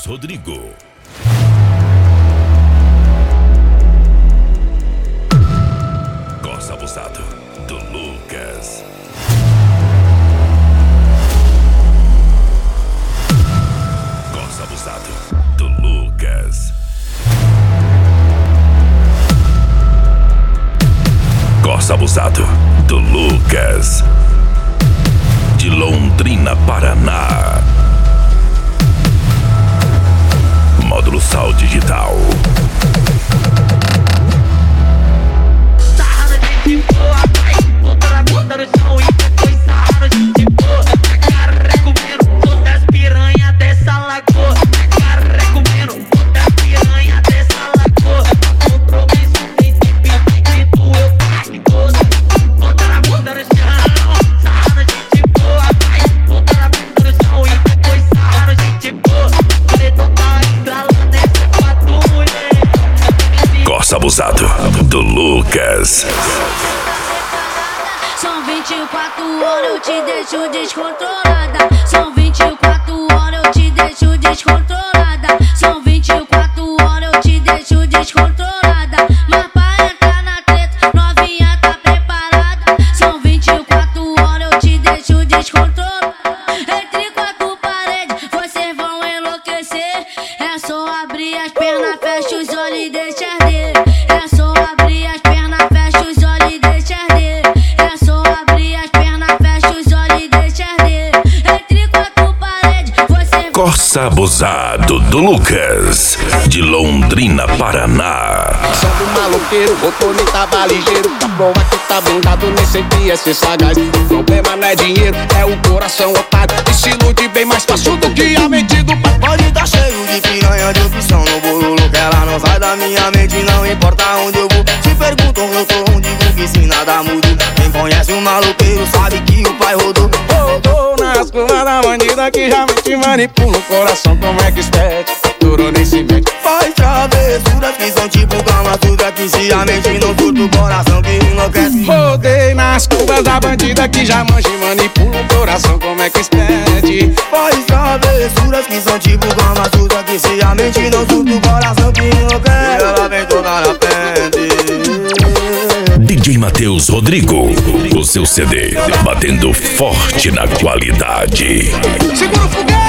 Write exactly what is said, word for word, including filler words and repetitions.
Matheus Rodrigo. Corsa Abusado, do Lucas. Corsa Abusado, do Lucas. Corsa Abusado, do Lucas. De Londrina, Paraná. Módulo Sal Digital. Sarra de boa, volta na bunda no chão e depois sarra de boa. Carré comendo todas as piranha dessa lagoa. Carré comendo todas as piranha dessa lagoa. Compromisso nem tem grito, eu pago toda. Volta na bunda no chão, sarra de boa. Volta na bunda no chão e depois sarra de boa. Paredão tá estralando essa quatro mulher. Corsa Abusado, do Lucas. São vinte e quatro horas, eu te deixo descontrolada. São vinte e quatro horas, eu te deixo descontrolada. São vinte e quatro horas, eu te deixo descontrolada. Mas pra entrar na treta, novinha tá preparada. São vinte e quatro horas, eu te deixo descontrolada. Entre quatro paredes, vocês vão enlouquecer. É só abrir as pernas, fecha os olhos e deixa arder. É só abrir as pernas, fecha os olhos e deixa arder. É só abrir as pernas, fecha os olhos e deixa arder. Entre quatro paredes, você... Corsa Abusado, do Lucas. De Londrina, Paraná. São do maloqueiro, botou nem tava ligeiro. Pra provar que tá blindado, nem sempre é ser sagaz. O problema não é dinheiro, é o coração otário. E se ilude bem mais fácil do que a mente do pai. Pode tá cheio de piranha de opção no bololo, que ela não sai da minha mente, não importa onde eu vou. Se perguntam eu tô onde vou, que se nada mudou. Quem conhece o maloqueiro sabe que o pai rodou. Rodou nas curvas da bandida que já te manipula o coração, como é que espete? Durou nem se mete. Faz travessuras que são tipo Kama Sutra, que se a mente não surta o coração que enlouquece. Rodei nas curvas da bandida que já manja e manipula o coração, como é que espete? Faz travessuras que são tipo Kama Sutra, que se a mente não surta o coração que enlouquece. E ela vem toda na frente. D J Matheus Rodrigo, o seu C D batendo forte na qualidade. Segura o foguete!